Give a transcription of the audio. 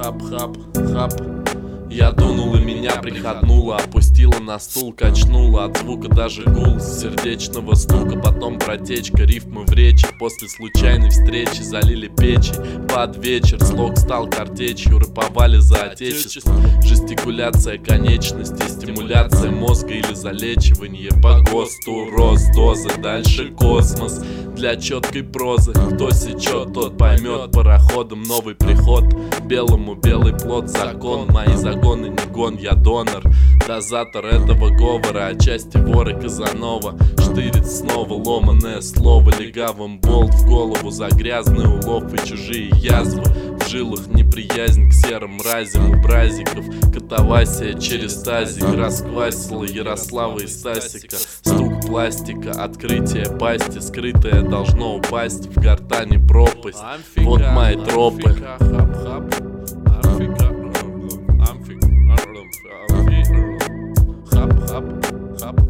Хап-хап, хап. Я дунул и меня приходнуло, опустила на стул, качнула от звука даже гул сердечного стука. Потом протечка, рифмы в речи, после случайной встречи залили печи. Под вечер слог стал картечью, рэповали за отечество. Жестикуляция конечностей, стимуляция мозга или залечивание по ГОСТу. Рост дозы, дальше космос для четкой прозы. Кто сечет, тот поймет пароходом новый приход. Белому белый плод закон, мои загоны не гон, я донор. Дозатор этого говора, отчасти вор и Казанова. Штырит снова ломаное слово, легавым болт в голову за грязный улов и чужие язвы. В жилах неприязнь к серым мразям у бразиков. Катавасия через тазик расквасила Ярослава и Стасика. Стук пластика, открытие пасти, скрытое должно упасть в гортани пропасть. Вот мои тропы. Хап-хап, хап.